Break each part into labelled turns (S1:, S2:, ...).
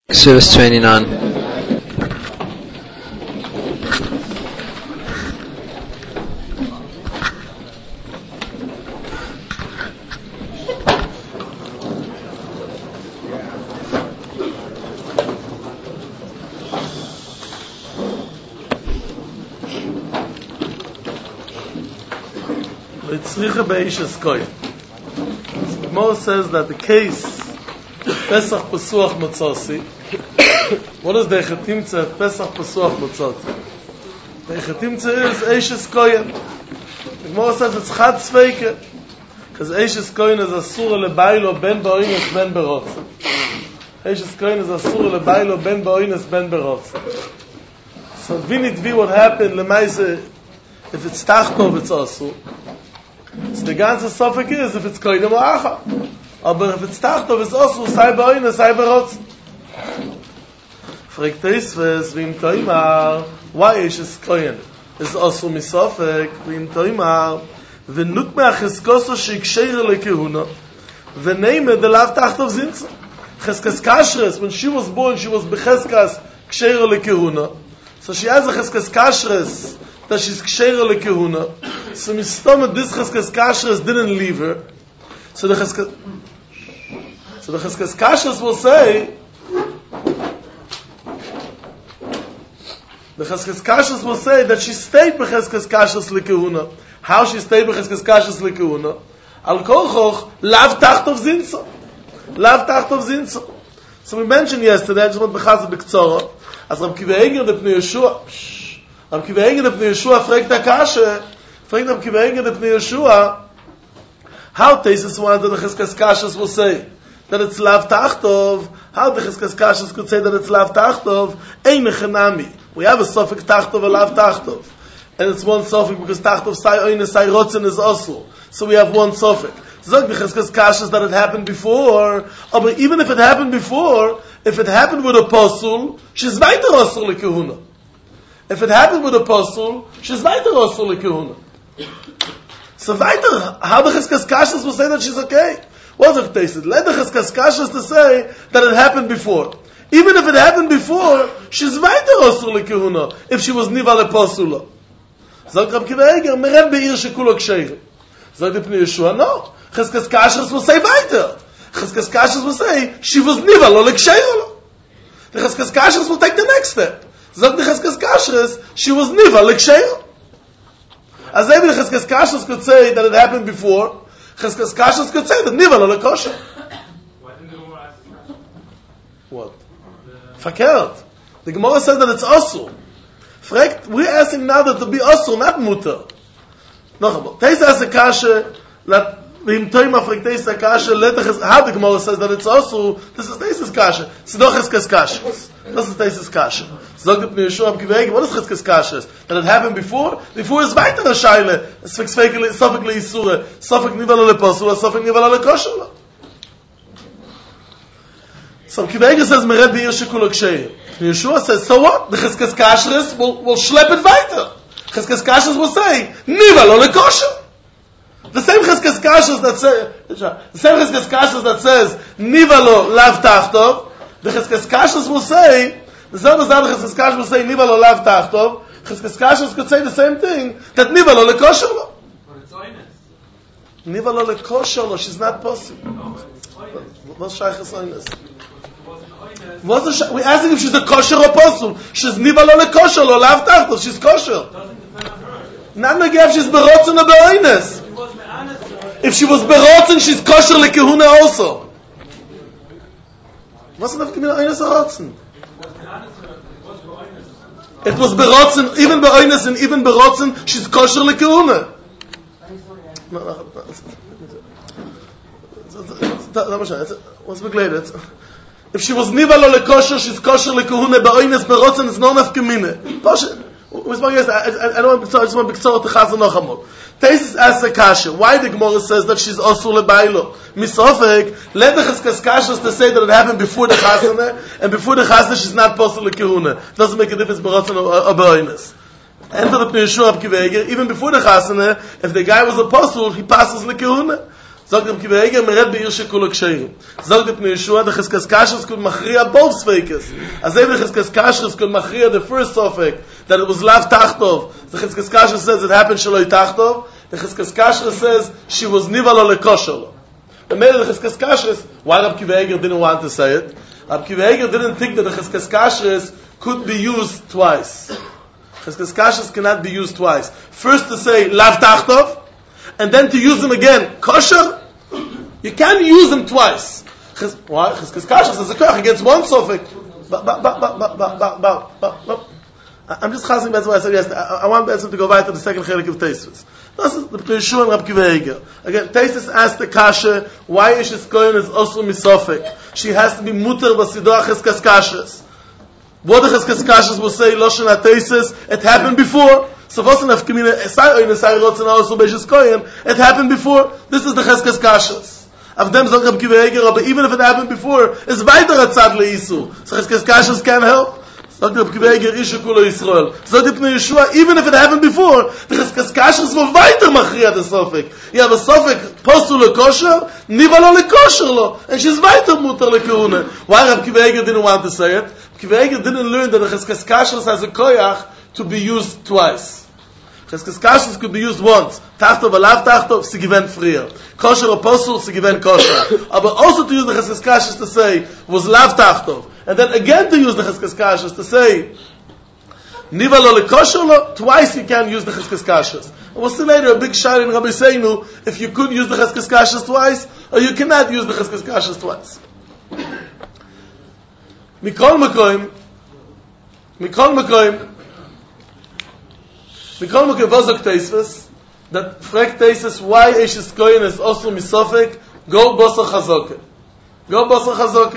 S1: Service 29.
S2: Gemara says that the case Pesach Pesuach Matzasi. What is the Echetimtza of Pesach Pesuach Matzasi? The Echetimtza is Eishes Koyen. The Gemara says it's Chad Sveike, because Eishes Koyen is Asura Lebailo Ben Ba'oines Ben Berotze. Eishes Koyen is Asura Lebailo Ben Ba'oines Ben Berotze. So Vinitvi, what happened Lemaise, if it's Tachtov, it's Asur. So the ganze Sofik is if it's Koyen or Acha. Aber if it's Tachtov, it's Asur, sei Ba'oines, sei Berotze. Fragt Eisves, wie im Toimar, why Eishes Koyen is Asur Misofik, wie im Toimar, ונוק מהחזקוסו שיקשר לכהונה ונאמר דלאו תחתוב זינצה חזקס קשרס when she was born she was בחזקס קשר לכהונה so she has a חזקס קשרס that she's קשר לכהונה so מסתום this חזקס קשרס didn't leave her so the חזקס קשרס will say the Cheskes Kashas will say that she stayed b'Cheskes Kashas lekehuna. How she stayed b'Cheskes Kashas lekehuna? Al kolchoch lav tachtov zinso. Lav tachtov zinso. So we mentioned yesterday, I just want b'chaz b'ktzora, as Rab Kiva Eger de Pnei Yeshua, Rab Kiva Eger de Pnei Yeshua fragt the kasha, fragt Rab Kiva Eger de Pnei Yeshua, how Tesis wanted the Cheskes Kashas will say that it's lav tachtov, how the Cheskes Kashas could say that it's lav tachtov, ein mechanami. We have a suffix tachtov, a lav tachtov. And it's one suffix because tachtov sai oine sai rotzen is also. So we have one suffix. Zog the Cheskes Kashas that it happened before. But even if it happened before, if it happened with a possul, she's weiter osur lekehuna. If it happened with a possul, she's weiter osur lekehuna. So weiter, how the Cheskes Kashas will say that she's okay? What's it tasted? Let the Cheskes Kashas to say that it happened before. Even if it happened before, she's weiter osur lekehuna. If she was niva leposula, Zog Rab Kiva Eger, meren beir shekulo ksheir. Zog the Pnei Yeshua, no. Cheskes Kashas will say weiter. Cheskes Kashas will say she was niva lo leksheir. The Cheskes Kashas will take the next step. Zog the Cheskes Kashas, she was niva leksheir. As maybe the Cheskes Kashas could say that it happened before. Cheskes Kashas could say that niva lo lekosher. What? Verkehrt. The Gemara says that it's asur. Fragt, we're asking now that to be asur, not mutter. Noch einmal. Teisa has a kasha, v'im toima fragt Teisa kasha, how the Gemara says that it's asur, this is Teisa's kasha. It's not Cheskes Kashas. This is Teisa's kasha. So the Pnei Yeshua Rab Kiva Eger, what is Cheskes Kashas? That it happened before? Before is weiter a shaila. Sofik le'isura, sofik niva lo leposula, sofik niva lo lekosher. So Kiva Eger says, meret beir shekulo ksheir. Yeshua says, so what? The Cheskes Kashas will schlep it weiter. Cheskes Kashas will say, niva lo lekosher. The same Cheskes Kashas that says, niva lo lav tachtov, the Cheskes Kashas will say, the same as the other Cheskes Kashas will say, niva lo lav tachtov, Cheskes Kashas could say the same thing, that niva lo lekosher lo.
S3: But it's oines.
S2: Niva lo lekosher lo, she's not possible. What's shaychas oines? We're asking if she's a kosher or possul. She's niva lo lekosher lo lav tachtov, she's kosher. Not if she's berotzen or beoines. If she was berotzen, she's kosher lekehuna also. What's enough to be beoines or rotzen? It was berotzen, even beoines and even berotzen, she's kosher lekehuna. What's begleitet? If she was niva lo lekosher, she's kosher lekehuna. Beoines berotzen is not enough gemine. I don't want to. I just want to be to Chazan Nochamot. Teisis asks a kasha. Why the Gemara says that she's osur lebailo? Misofek. Let the Cheskes Kashas to say that it happened before the Chazana, and before the Chazana she's not posur lekehuna. Doesn't make a difference berotzen or beoines. Enter the Pnei Yeshua Rab Kiva Eger. Even before the Chazana, if the guy was a posur, he passes lekehuna. Sagt dem Kiveger, mir red beir shekol ksheim. Sagt dem Yeshua, the cheskes kashrus could machria both sfeikes. As the cheskes kashrus could machria the first sofek, that it was lav tachtov. The cheskes kashrus says it happened shaloi tachtov. The cheskes kashrus says she was nivalo lekosher. The matter the cheskes kashrus, why Rab Kiveger didn't want to say it? Rab Kiveger didn't think that the cheskes kashrus could be used twice. Cheskes kashrus cannot be used twice. First to say lav tachtov, and then to use them again kosher. You can't use them twice. Why? Cheskes kashrus is a koch against one sofek. I'm just chasing that's why I said yes. I want to go back to the second chelik of Tosfos. This is the Yeshua and Rab Kiveger. Again, Tosfos asked the kasha, why Ishes Kohen is also misofek? She has to be muter b'sidor cheskes kashrus. What the cheskes kashrus will say, Loshen HaTosfos, it happened before. So what's enough Kamina Esai in Esai Rotzen also by Ishes Kohen? It happened before. This is the cheskes kashrus. Of them sagt Rab Kiveger, but even if it happened before, it's weiter a tzad leisu. So cheskes kashrus can't help. Sagt Rab Kiveger, Ishe Kulo Yisrael. Sagt Ibn Yeshua, even if it happened before, the cheskes kashrus will weiter machriya the sofek. You have a sofek postul lekosher, nivalo lekosher lo, and she's weiter muter lekehuna. Why Rab Kiveger didn't want to say it? Kiveger didn't learn that the cheskes kashrus has a koyach to be used twice. Cheskes kashrus could be used once. Tachtov alav tachtov, sie gewinnt frier. Kosher apostle, sie gewinnt kosher. But also to use the cheskes kashrus to say, was lav tachtov. And then again to use the cheskes kashrus to say, niva lo lekosher lo, twice you can use the cheskes kashrus. And we'll see later a big shayla in Rabbi Seinu, if you could use the cheskes kashrus twice, or you cannot use the cheskes kashrus twice. Mikol mekoim, vozok Tosfos, that fragt Tosfos why Ishes Kohen is also misofek, go bosar chazoke. Go bosar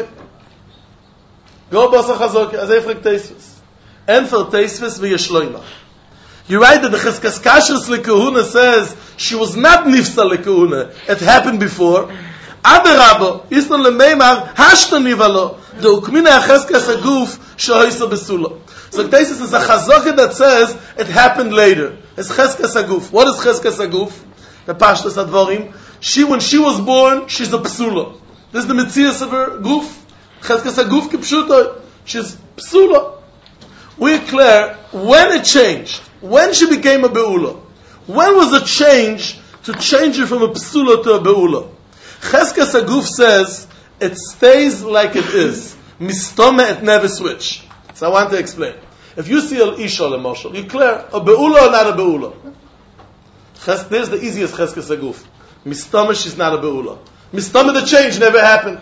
S2: chazoke, as I fragt Tosfos. And for Tosfos v'yeshloima. You write that the cheskes kashrus lekehuna says she was not nifsa lekehuna. It happened before. Adarabo, isnon lemeimar, hashta nivalo, the ukmina cheskes aguf, shohoisa besula. So Tosfos is a chazoke that says it happened later. It's cheskes aguf. What is cheskes aguf? The pashtus advarim. When she was born, she's a psula. This is the mitzias of her guf. Cheskes aguf kipshuto. She's psula. We're clear when it changed. When she became a beula. When was it change to change her from a psula to a beula? Cheskes aguf says it stays like it is. Mistome, it never switch. So I want to explain. If you see an isha l'moshel, you clear a beula or not a beula. There's the easiest cheskes aguf. Mistama, she's not a beula. Mistama, the change never happened.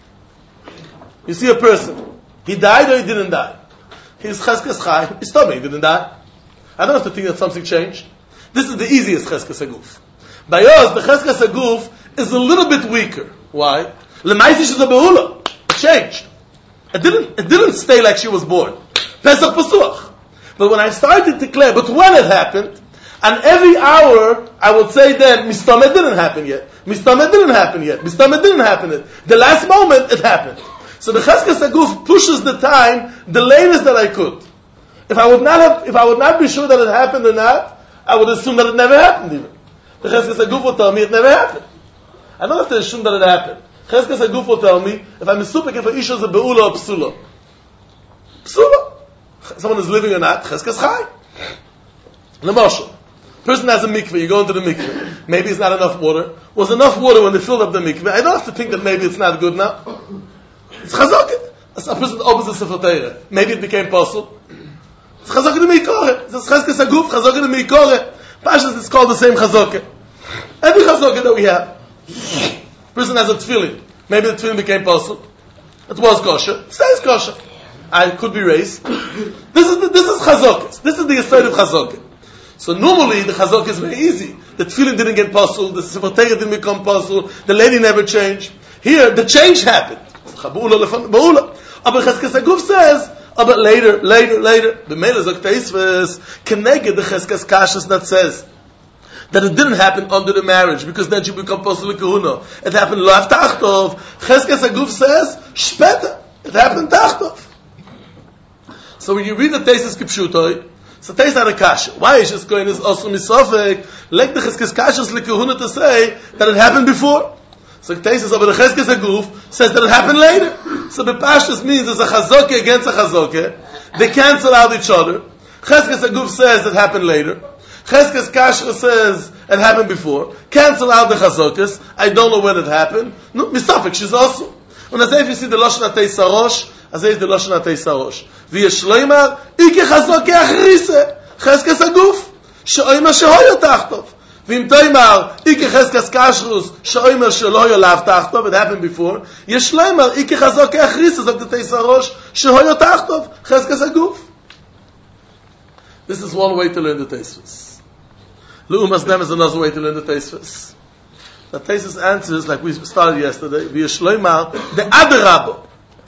S2: You see a person, he died or he didn't die. He's cheskes chai. Mistama, he didn't die. I don't have to think that something changed. This is the easiest cheskes aguf. By us, the cheskes aguf is a little bit weaker. Why? L'maisi, she's a beula. It changed. It didn't stay like she was born. Pesach Pesuach. But when I started to declare, but when it happened, and every hour I would say then, Mistama didn't happen yet. Mistama didn't happen yet. Mistama didn't happen yet. The last moment it happened. So the cheskes aguf pushes the time the latest that I could. If I would not be sure that it happened or not, I would assume that it never happened even. The cheskes aguf will tell me it never happened. I don't have to assume that it happened. Cheskes aguf will tell me if I'm a supik if a isha is a beula or psula. Psula. Someone is living or not, cheskes chai. L'moshel. Person has a mikveh, you go into the mikveh. Maybe it's not enough water. Was enough water when they filled up the mikveh. I don't have to think that maybe it's not good now. It's chazoket. A person opens the Sefer Torah. Maybe it became possible. It's chazoket de meikore. It's cheskes aguf, chazoket de meikore. Pashas, it's called the same chazoket. Every chazoket that we have. Person has a tefillin. Maybe the tefillin became possible. It was kosher. It stays kosher. I could be raised. This is chazokes. This is the yesod of chazokes. So normally the chazokes is very easy. The tefillin didn't get possible. The Sefer Torah didn't become possible. The lady never changed. Here the change happened. Aber cheskes aguf says, but later. The male zok Tosfos keneged the cheskes kashrus that says that it didn't happen under the marriage because then she become possible kahuna. It happened lav tachtov. Cheskes aguf says shpeta. It happened tachtov. So when you read the Tosfos kipshutoi, so Tosfos had a kasha. Why Ishes Kohen is also misofek? Like the cheskes kashrus lekahuna to say that it happened before. So Taisus over the Cheskes Aguf says that it happened later. So the Pashtus means there's a Chazoke against a Chazoke. They cancel out each other. Cheskes Aguf says it happened later. Cheskes Kasher says it happened before. Cancel out the Chazokes. I don't know when it happened. No, Mistafik, she's also. And as if you see the Lashon HaTei Sarosh, as if the Lashon HaTei Sarosh. V'yesh loimar, Ike Chazoke Achrise. Cheskes Aguf. She'oimer shehoyo tachtov. V'im toimar, Ike Cheskes Kashrus, she'oimer shehoyo lav tachtov. It happened before. Yesh loimar, Ike Chazoke Achrise. Zok the Tei Sarosh, shehoyo tachtov. Cheskes Aguf. This is one way to learn the Tosfos. L'umas nem is another way to learn the Tosfos. The Tosfos answers, like we started yesterday, v'yeshloimar, the aderabo.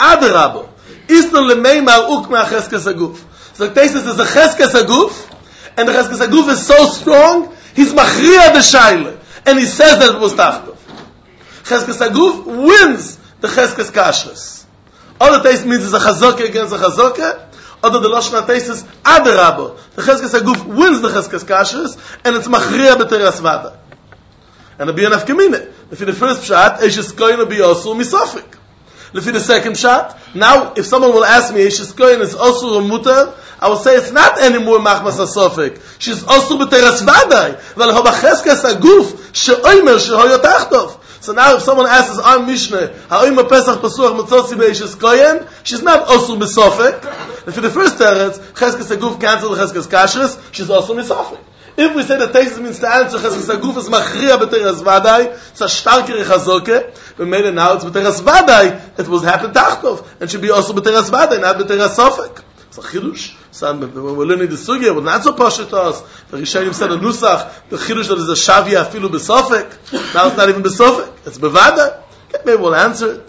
S2: Isnon lemeimar ukma cheskes aguf. So the Tosfos is a cheskes aguf, and the cheskes aguf is so strong, he's machriya the shaila, and he says that it was tachtov. Cheskes aguf wins the cheskes kashrus. All the Tosfos means is a chazoke against a chazoke, other the Lashon HaTei says aderabo. The Cheskes Aguf wins the Cheskes Kashrus, and it's machriya b'teras vada. And it'll be an afkamine. If in the first pshat, Eishes Koyin will be also misofik. If in the second pshat, now if someone will ask me, Eishes Koyin is also a mutar, I will say it's not anymore machmas asofik. She's also b'teras vada. Vel hoba Cheskes Aguf she'oimer shehoyo tachtov. So now if someone asks our Mishnah, ha'oimer Pesach Pasuach Matzotzi be'Eishes Koyin, she's not also misofik. And for the first teretz, Cheskes Aguf cancelled the Cheskes Kashrus, she's also misofik. If we say that Taisus means to answer Cheskes Aguf is machriya b'teras vadai, it's a starker chazoke, we made it now, it's b'teras vadai, it was happen tachtov, and should be also b'teras vadai, not b'teras sofek. It's a chidush. So when we're learning the sugya, it was not so pashut to us. The Rishonim said a nusach, the chidush that is a shavia afilu b'sofek, now it's not even b'sofek, it's b'vadai. Okay, maybe we'll answer it.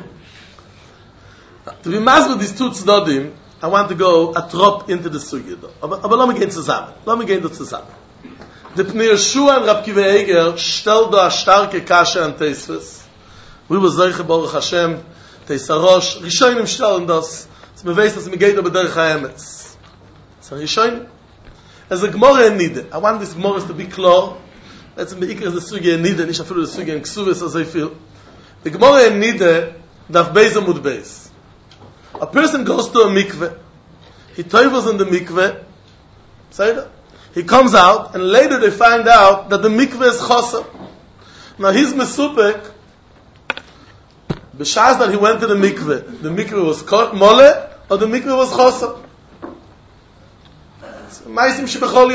S2: To be masked with these two tznodim, I want to go a trop into the sugya though. Aber let me get zusammen. The Pnei Yeshua and Rab Kiva Eger stell da a starke kashe an Tosfos. We will zeiche Baruch Hashem, Teisarosh, Rishonim stellen das. Es me weiß, dass me geht über derech ha'emetz. So Rishonim. As a Gemara in Nide. I want this Gemara to be clear. Let's be ikar the sugya in Nide, nicht afilu the sugya in Ksuvis as I feel. The Gemara in Nide, daf beis amud beis. A person goes to a mikveh. He toivels in the mikveh. He comes out, and later they find out that the mikveh is choser. Now he's mesupek. B'shas that he went to the mikveh was mole, or the mikveh was choser. Ma'asim shebechol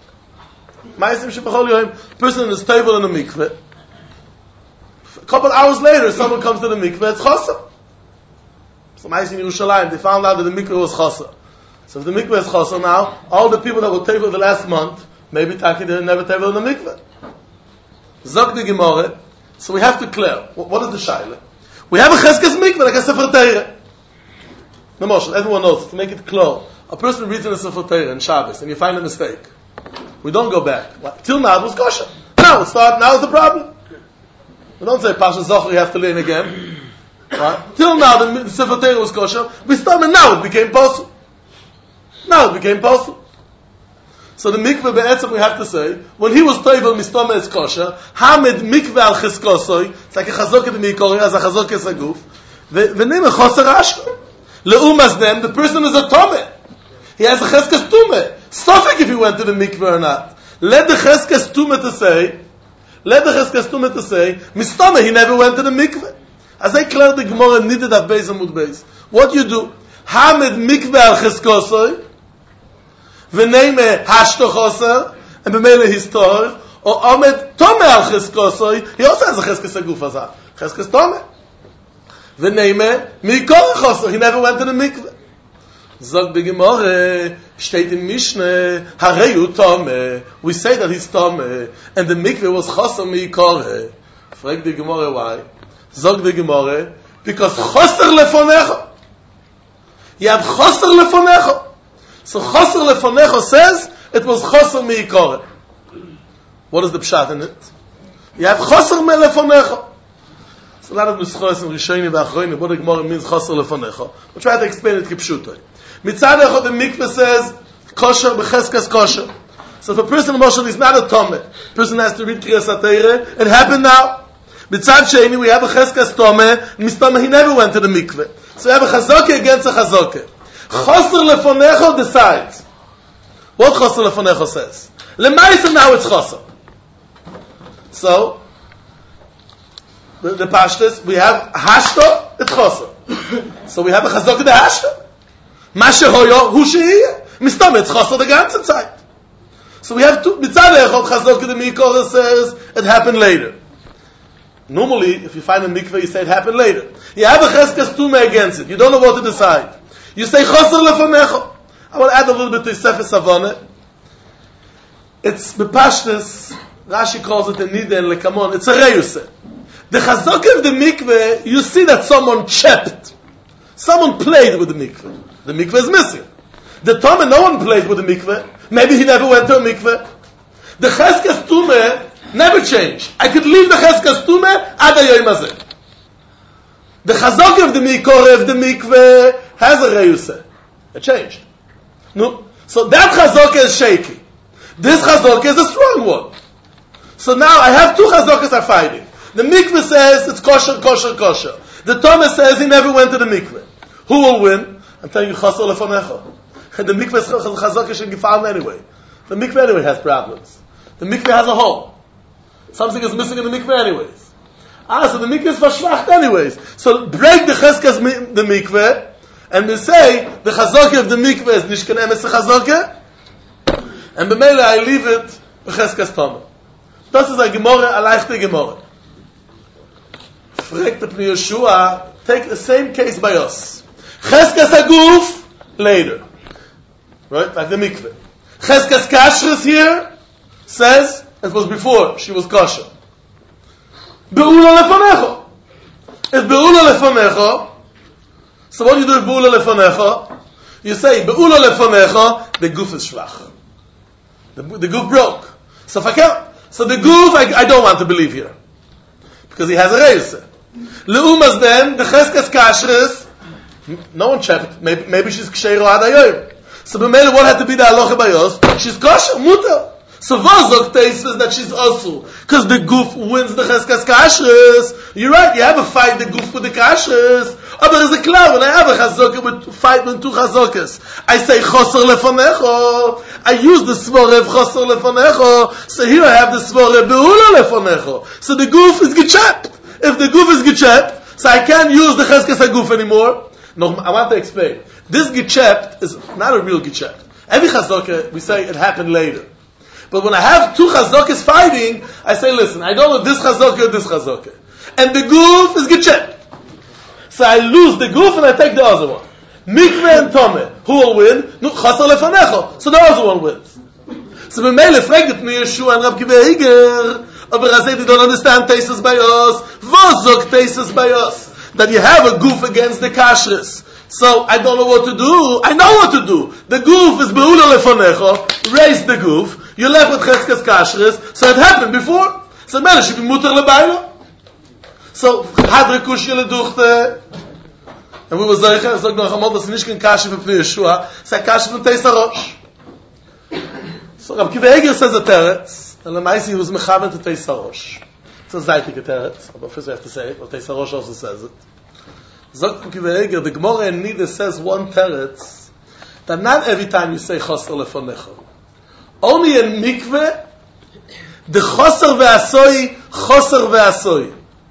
S2: yoyim. Person is toivel in the mikveh. A couple hours later, someone comes to the mikveh, it's choser. So in Yerushalayim, they found out that the mikveh was chasa. So if the mikveh is chasa now, all the people that were table the last month, maybe Taki didn't never table in the mikveh. Zok the Gemara. So we have to clear. What is the shaila? We have a cheskes mikveh like a Sefer Torah. No more. Everyone knows. To make it clear, a person reads in a Sefer Torah in Shabbos and you find a mistake. We don't go back. Till now it was kosher. Now it's the problem. We don't say Pasha Zocher you have to learn again. Right? Till now the Sefer Torah was kosher. We start and now it became possible. So the mikveh be'etzem we have to say, when he was toivel mistoma is kosher, hamid mikveh al cheskosoi, it's like a chazoket mikori, as a chazoket saguf, v'nim a choser ashko. Le'umaz nem, the person is a tomeh. He has a cheskes tumeh. Sofik if he went to the mikveh or not. Let the cheskes tumeh to say, mistoma, he never went to the mikveh. As I clear the Gemara needed at Beis Amud Beis. What you do? Hamid mikveh al cheskosoi, v'neime hashto choser, and b'meile his torah, or omed tomeh al cheskosoi, he also has a cheskes aguf azah. Cheskes tomeh. V'neime mikor choser, he never went to the mikveh. Zog the Gemara, steht in Mishneh, hareyu tomeh, we say that he's tomeh, and the mikveh was choser mikor. Frag the Gemara why? Zog the Gemara, because choser lefonecha. You have choser lefonecha. So choser lefonecha says it was choser miikore. What is the pshat in it? You have choser lefonecha. So a lot of nuschos and rishonim v'achronim, what the Gemara means choser lefonecha. We'll try to explain it kipshuto. Mitzad echad the mikveh says kosher b'cheskas kosher. So if a person emotionally is not a tomeh, person has to read Kriyas HaTorah, it happened now. B'tzad sheni, we have a cheskas tomeh, mistama, he never went to the mikveh. So we have a chazokeh against a chazokeh. Choser lefonecho decides. What choser lefonecho says? Lemaisa, now it's choser. So, the pashtas, we have hashta, it's choser. So we have a chazokeh de hashta. Mashe hoyo, hu sheiyeh. Mistama, it's choser the ganze Zeit. So we have two, B'tzad echot chazokeh de mikveh says, it happened later. Normally, if you find a mikveh, you say it happened later. You have a cheskas tumeh against it. You don't know what to decide. You say choser lefonecho. I want to add a little bit to Sefer Savonah. It's bepashtus. Rashi calls it a nida and lekamon. It's a reyuseh. The chazokeh of the mikveh, you see that someone chepped. Someone played with the mikveh. The mikveh is missing. The Tomeh, no one played with the mikveh. Maybe he never went to a mikveh. The cheskas tumeh never change. I could leave the cheskas tumeh ad hayoyim hazeh. The chazokeh of the mikveh has a reyuseh. It changed. No. So that chazokeh is shaky. This chazokeh is a strong one. So now I have two chazokehs are fighting. The mikveh says it's kosher, kosher, kosher. The Tomeh says he never went to the mikveh. Who will win? I'm telling you, choser lefonecho. The mikveh chazokeh should be found anyway. The mikveh anyway has problems. The mikveh has a hole. Something is missing in the mikveh anyways. So the mikveh is verschwacht anyways. So break the cheskas the mikveh, and we say the chazokeh of the mikveh is nishkan emes chazokeh, and b'meila I leave it b'cheskas tomeh. Das ist a gemorah, a leichte gemorah. Fragt the Pnei Yeshua, take the same case by us. Cheskas aguf later, right? Like the mikveh. Cheskas kashrus here says it was before she was kosher. Be'ula lefonecho. If be'ula lefonecho, so what do you do with be'ula lefonecho? You say be'ula lefonecho, the goof is shvach. The goof broke. So the goof I don't want to believe here because he has a reiseh. Leumas then the cheskas kashrus. No one checked. Maybe she's ksheiro ad hayoyim. So b'meila what had to be the halacha by us? She's kosher, mutar. So Vazok says that she's also because the goof wins the cheskas kashrus. You're right. You have a fight the goof with the kashrus. Oh, there is a cloud when I have a chazokah with fight with two chazokas. I say choser lefonecho. I use the svore of choser lefonecho. So here I have the svore beula lefonecho. So the goof is gechapped. If the goof is gechapped, so I can't use the cheskas goof anymore. No, I want to explain. This gechapped is not a real gechapped. Every chazokah we say it happened later. But when I have two chazokahs fighting, I say, listen, I don't know this chazokah or this chazokah. And the goof is gechapped. So I lose the goof and I take the other one. Mikveh and Tomeh. Who will win? No, choser lefonecho. So the other one wins. So b'meila fragt it Pnei Yeshua and Rav Kiva Eiger, aber I say they don't understand Teisus by us. Vozok Teisus by us. That you have a goof against the kashrus. So I don't know what to do. I know what to do. The goof is be'ula lefonecho. Raise the goof. You're left with cheskas kashrus. So it happened before. So man, it should be mutar lebayla. So hadre kushya leduchte. And we were zeichen, sag noch einmal, dass nicht kein Kasche für Pnei Yeshua, es ist Kasche von Teis HaRosh. So Rav Kiva Eiger says a teretz, and Lamaisi he was mechaven to Teis HaRosh. It's a zeitige teretz, but first we have to say it, but Teis HaRosh also says it. Zog Rav Kiva Eiger, the Gemara in Nida says one teretz, that not every time you say choser lefonecho. Only in mikveh, the choser ve'asoi, choser ve'asoi.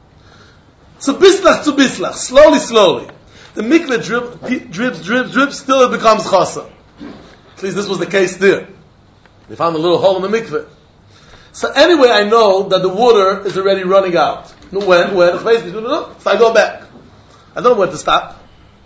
S2: So bislach to bislach, slowly. The mikveh drips, till it becomes chasa. At least this was the case there. They found a little hole in the mikveh. So anyway, I know that the water is already running out. When? So I go back. I don't know when to stop.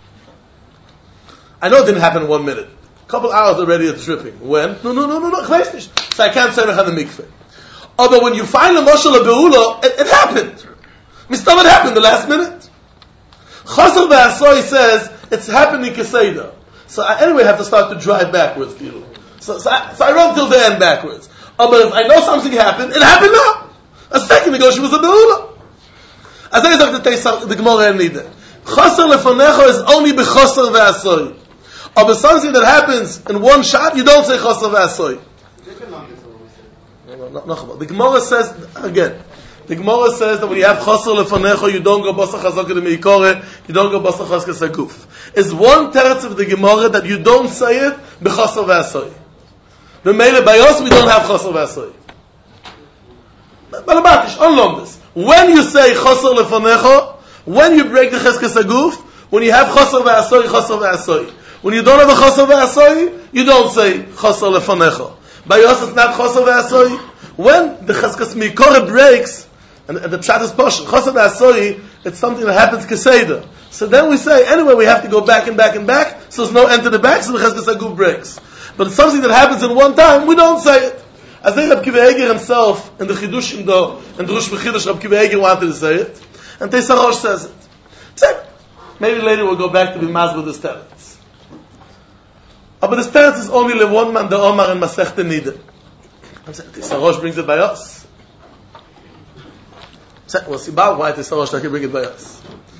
S2: I know it didn't happen in 1 minute. A couple hours already it's dripping. When? No. So I can't say mechad the mikveh. Although when you find a moshel be'ula, it happened. Mistam it happened the last minute. Chaser ve'asoi says it's happening keseda. So I anyway have to start to drive backwards. So I run till the end backwards. But if I know something happened, it happened now. A second ago she was a beula. As I said the Gemara and Nida. Chaser lefonecho is only bechaser ve'asoi. But something that happens in one shot, you don't say chaser ve'asoi. No. The Gemara says again. The Gemara says that when you have chosr lefanecha, you don't go basar chazaka de meikore, you don't go basar chazkas aguf. It's one teretz of the Gemara that you don't say it b'chosr v'asoy. B'meile bayos we don't have chosr v'asoy. Balabatish, unlearn this. When you say chosr lefanecha, when you break the chazkas aguf, when you have chosr v'asoy. When you don't have a chosr v'asoy, you don't say chosr lefanecha. Bayos it's not chosr v'asoy. When the chazkas meikore breaks, and the pshat is posh, chosr v'asoy, it's something that happens keseda. So then we say, anyway, we have to go back and back and back, so there's no end to the back, so the chazkas aguf breaks. But it's something that happens in one time, we don't say it. I think Reb Kiva Eger himself, in the Chidushim though, in the Rush V'Chidush, Reb Kiva Eger wanted to say it, and Teisar Rosh says it. So, maybe later we'll go back to the Maz with this teretz. But this teretz is only le one man, the Omar and Masechta Nida. Teisar Rosh brings it by us. So, we'll see about why Teisar Rosh can bring it by us.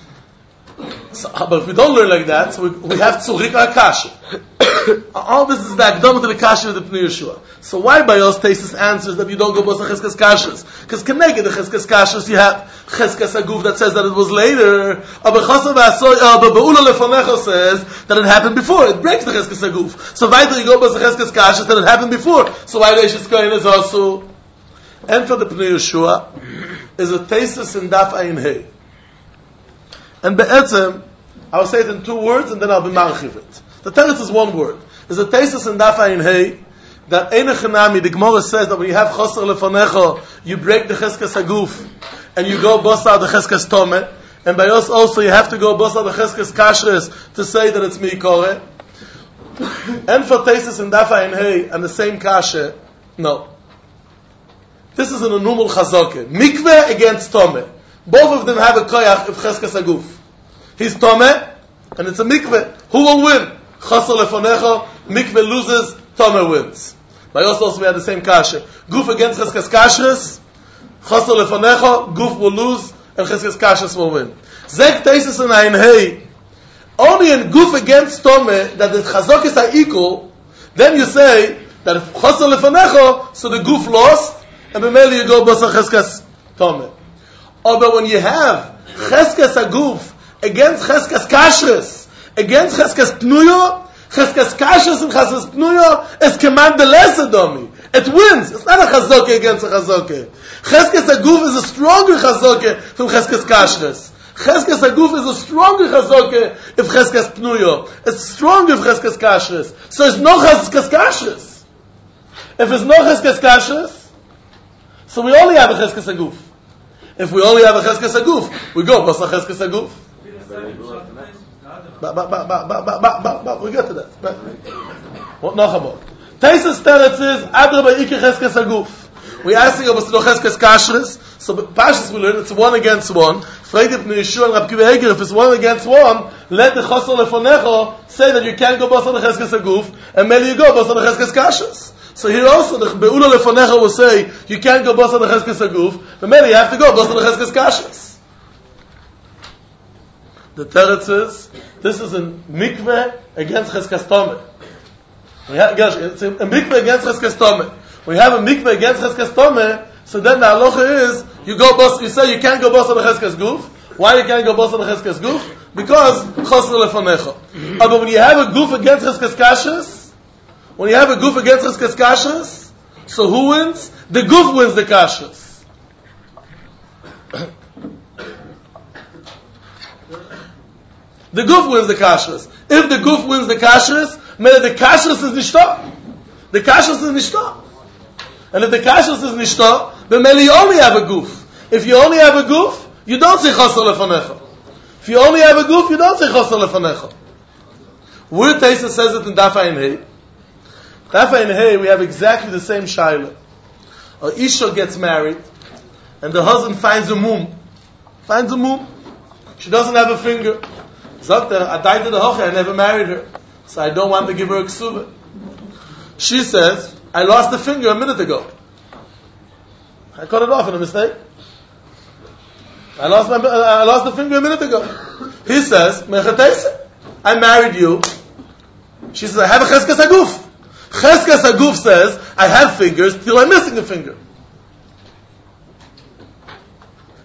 S2: So, but if we don't learn like that, so we have Tzurik HaKasha. All this is the Akdama to the Kasha of the Pnei Yeshua. So why by us Tesis answers that you don't go Bosar Cheskas Kashas? Because Keneged the Cheskas Kashas, you have Cheskas Aguf that says that it was later. But Be'ula Lefonecha says that it happened before. It breaks the Cheskas Aguf. So why do you go Bosar Cheskas Kashas that it happened before? So why Reishis Kohen is also? And for the Pnei Yeshua is a Tesis in Daf Ayin Hei. And Be'etzem, I'll say it in 2 words and then I'll be marchiv it. The teretz is 1 word. There's a tesis in Daf Ayin Hei that Einachanami, the Gemara says that when you have chosr lefanecha, you break the cheskas aguf and you go basar the cheskas tome. And by us also you have to go basar the cheskas kashrus to say that it's meikore. And for tesis in Daf Ayin Hei and the same kasha, no. This is an anumul chazake. Mikveh against tome. Both of them have a koyach of cheskas aguf. He's tome and it's a mikveh. Who will win? Chosr lefanecha, mikveh loses, Tomer wins. By us also we had the same kasha. Guf against Cheskas Kashrus, Chosr lefanecha, Guf will lose, and Cheskas Kashrus will win. Zek Teisus and Ayin Hei, only in Guf against Tomer, that the Chazokis are equal, then you say, that if Chosr lefanecha, so the Guf lost, and b'meli you go Basar Cheskas Tomer. But when you have Cheskas Aguf, against Cheskas Kashrus, against Cheskas Pnuyo, Cheskas Kashrus and Cheskas Pnuyo is command the lesser domi. It wins. It's not a Chazoke against a Chazoke. Cheskas Aguf is a stronger Chazoke from Cheskas Kashrus. Cheskas Aguf is a stronger Chazoke if Cheskas Pnuyo. It's stronger if Cheskas Kashrus. So it's no Cheskas Kashrus. If it's no Cheskas Kashrus, so we only have a Cheskas Aguf. If we only have a Cheskas Aguf, we go Basar Cheskas Aguf. We get to that. What nachamot? Teisus teretz is Adra ba'ikir cheskes aguf. We asking about the cheskes kashrus. So Pashas we learn it's 1 against 1. Fragt Pnei Yeshua and Reb Kiva Eger, if it's 1 against 1, let the chosr lefonecha say that you can't go basar the cheskes aguf, and maybe you go basar the cheskes kashrus. So here also the be'ula lefonecha will say you can't go basar the cheskes aguf, but maybe you have to go basar the cheskes kashrus. The teretz is, this is a mikveh against Cheskas Tomer. It's a mikveh against Cheskas Tomer. When you have a mikveh against Cheskas Tomer, so then the halacha is, you say you can't go boss on the Cheskas Guf. Why you can't go boss on the Cheskas Guf? Because Chosr lefanecha. But when you have a Guf against Cheskas Kashrus, so who wins? The Guf wins the Kashrus. The Guf wins the Kashrus. If the Guf wins the Kashrus, maybe the Kashrus is nishta. The Kashrus is nishta. And if the Kashrus is nishta, then maybe you only have a Guf. If you only have a Guf, you don't say Chosr lefanecha. If you only have a Guf, you don't say Chosr lefanecha. Where Teisa says it in Daf Ayin Hei. Daf Ayin Hei, we have exactly the same shaila. A Isha gets married, and the husband finds a mum. She doesn't have a finger. Sagt I died to the hoche, I never married her. So I don't want to give her a ksuba. She says, I lost the finger a minute ago. I cut it off in a mistake. I lost the finger a minute ago. He says, I married you. She says, I have a cheskas aguf. Cheskas aguf says, I have fingers till I'm missing a finger.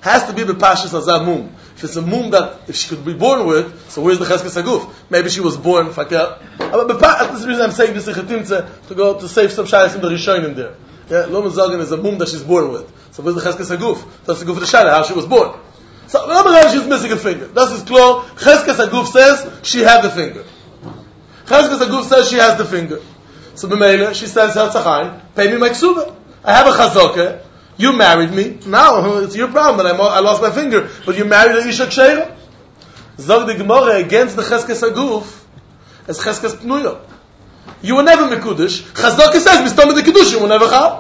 S2: has to be the Pashas Azamum. If it's a mum that, if she could be born with, so where's the Cheskes Aguf? Maybe she was born, this is the reason I'm saying this in Chetimtze, to go to save some shayas in the Rishonim there. Yeah, Lo Mazagan is a mum that she's born with. So where's the Cheskes Aguf? That's the Aguf of the Shayla, how she was born. So, she's missing a finger. That is clear. Cheskes Aguf says she had the finger. Cheskes Aguf says she has the finger. So B'meila, she says, Herzachaim, pay me my ksuba. I have a chazokah. You married me. Now, it's your problem, but I lost my finger. But you married a Isha Ksheira. Zog the Gemara against the Cheskes Aguf as Cheskes Pnuyo. You were never Mekudesh. Chazokah says, Mistom the Kiddush, you were never Chal.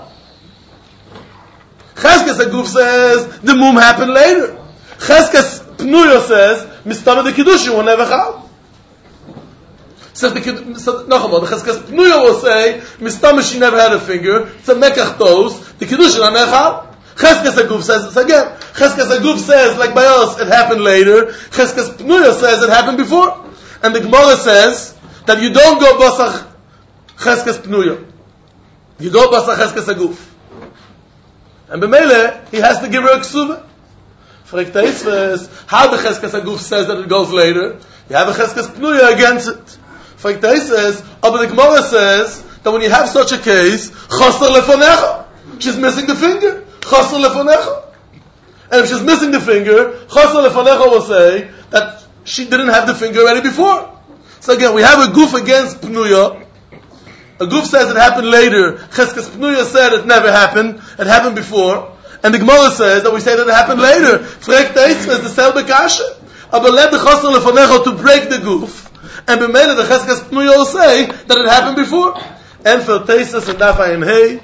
S2: Cheskes Aguf says, the mum happened later. Cheskes Pnuyo says, Mistam the Kiddush, you will never have. So the Cheskes Pnuyo will say, Mistam she never had a finger, it's a Mekach toes, the Kiddush will never have. Cheskes Aguf says this again. Cheskes Aguf says, like by us, it happened later. Cheskes Pnuyo says it happened before. And the Gemara says, that you don't go Basach Cheskes Pnuyo. You go Basach Cheskes Aguf. And B'meile, he has to give her a Ksuva. Fragt Eisves, how the Cheskes Aguf says that it goes later? You have a Cheskes Pnuya against it. Fragt Eisves, but the Gemara says that when you have such a case, Chosar lefonecha. She's missing the finger. Chosar lefonecha. And if she's missing the finger, Chosar lefonecha will say that she didn't have the finger already before. So again, we have a Guf against Pnuya. A Guf says it happened later. Cheskes Pnuya said it never happened. It happened before. And the Gemara says that we say that it happened later. Frekt Eisves the selbe kasha. Aber let the Chosar lefonecha to break the Guf. And b'meila the Cheskes Pnuya will say that it happened before. And for Teisus and Daf Ayin Hey,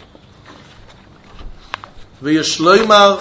S2: v'yeshloimar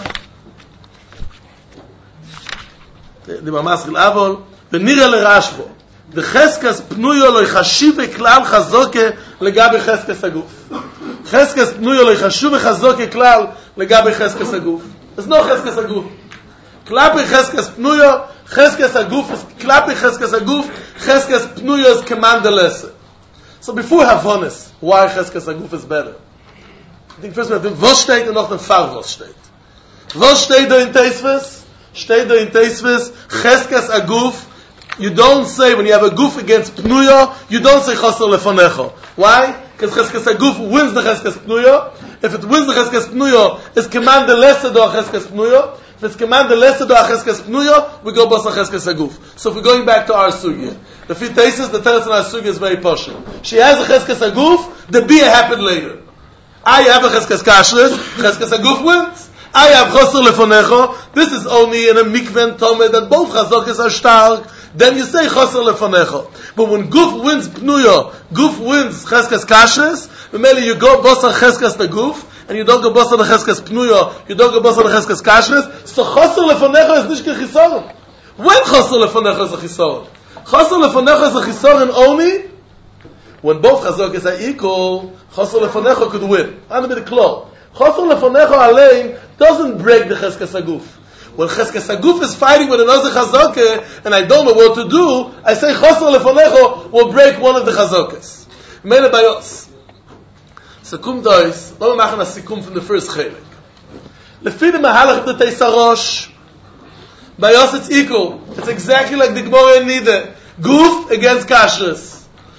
S2: the Mamaschil Avol v'nira l'Rashbo the Cheskes Pnuya lo ychashiv klal chazoke legabe Cheskes Aguf. Cheskes Pnuya lo ychashiv chazoke klal legabe Cheskes Aguf. There's no Cheskes Aguf. Klape Cheskes Pnuya, Cheskes Aguf is Klape Cheskes Aguf, Cheskes Pnuya is command the lesson. So before Havonis, why Cheskes Aguf is better? I think first we have the was steht and noch the Fall was steht. Was steht da in Teisves? Steht da in Teisves, Cheskes Aguf. You don't say, when you have a Guf against Pnuya, you don't say Chosar lefonecha. Why? Because Cheskes Aguf wins the Cheskes Pnuya. If it wins the Cheskes Pnuya, it's command the lesser do Cheskes Pnuya. If it's command the lesser do Cheskes Pnuya, we go Basa Cheskes Aguf. So if we're going back to our Sugya, the few cases, the teretz in our Sugya is very posh. She has a Cheskes Aguf, the Bia happened later. I have a Cheskes Kashrus, Cheskes Aguf wins. I have Chosar lefonecha. This is only in a mikven Tomeh that both Chazokes are stark. Then you say Chosar lefonecha. But when Guf wins Pnuya, Guf wins Cheskes Kashrus, maybe you go Basa Cheskes the Guf, and you don't go Basa the Cheskes Pnuya, you don't go Basa the Cheskes Kashrus, so Chosar lefonecha is nicht Chisoron. When Chosar lefonecha is a Chisoron? Chosar lefonecha is a Chisoron only when both Chazokes are equal. Chosar lefonecha could win. I'm a bit close. Chosar lefonecha alein doesn't break the Cheskes Aguf. When Cheskes Aguf is fighting with another Chazokeh, and I don't know what to do, I say Chosar lefonecha will break one of the Chazokes. Mele bayos. Sikum dois, lo machen a sikum from the first chelik. Lefi the mahalach the Teisarosh, bayos it's equal. It's exactly like the Gemara in Nida. Guf against Kashrus.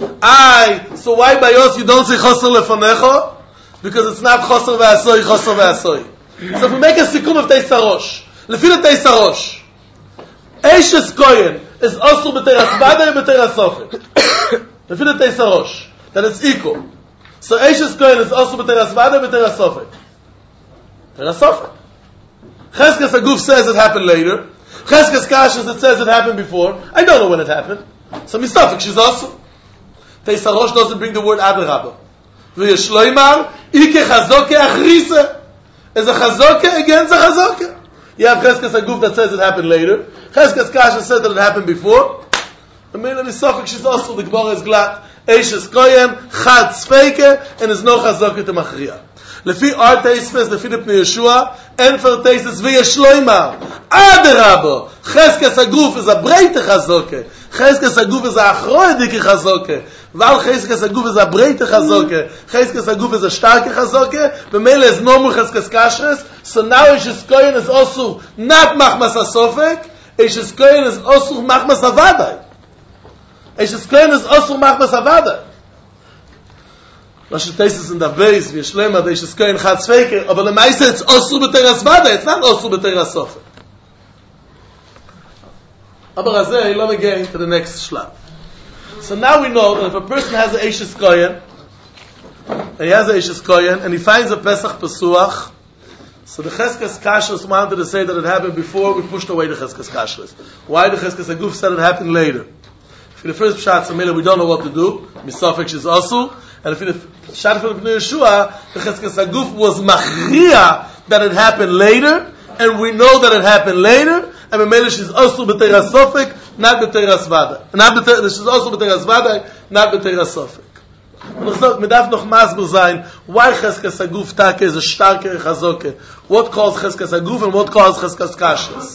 S2: So why bayos you don't say Chosar lefonecha? Because it's not Chosar ve'asoi, Chosar ve'asoi. So if we make a sikum of Teisarosh, lefi the Teisarosh, Eishes Koyen is also b'teras vada and b'teras sofek. Lefi the Teisarosh, that it's equal. So Eishes Koyen is also b'teras vada and b'teras sofek. Teras sofek. Cheskes Aguf says it happened later. Cheskes Kashrus it says it happened before. I don't know when it happened. So mistafik she's also. Teisarosh doesn't bring the word adarabah. V'yeshloimar ike chazoke achrise. Is a chazoke against a chazoke. You have Cheskes Aguf that says it happened later. Cheskes Kashrus said that it happened before. I mean, in Suffolk, she's also, the Gemara is glad. Eishes Koyen, Chad Tzfeike, and there's no chazoke to Machriya. Lefi our Teisves, lefi the Pnei Yeshua, and for Teisves v'yesh loimar. Aderabo, Cheskes Aguf is a breite chazoke. Cheskes Aguf is a achroedike chazoke. Weil Cheskes Aguf is a breite chazoke. Cheskes Aguf is a starke chazoke. B'mele is no more Cheskes Kashrus. So now Eishes Kohen is also not Machmas HaSofek. Eishes Kohen is also Machmas HaVadai. Eishes Kohen is also Machmas HaVadai. Was steht es in der Beis, wie schlimmer, der Eishes Kohen hat Zweike, aber der Meister ist also B'teras Vadai, it's not also B'teras Sofek. Aber Azeh, let me get into the next shlab. So now we know that if a person has an Eishes Kohen, and he finds a Pesach Pesuach, so the Cheskes Kashrus wanted to say that it happened before, we pushed away the Cheskes Kashrus. Why the Cheskes Aguf said it happened later? For the first Pshat Samila, we don't know what to do. Misafek is also. And for the Pshat for the Pnei Yeshua, the Cheskes Aguf was machria that it happened later, and we know that it happened later, and Memelish is also b'teras sofek, not b'teras vada. She's also b'teras vada, not b'teras sofek. Und ich sage, man darf noch maßbar sein, why Cheskes Aguf Take is a starke chazoke. What calls Cheskes Aguf and what calls Cheskes Kashrus?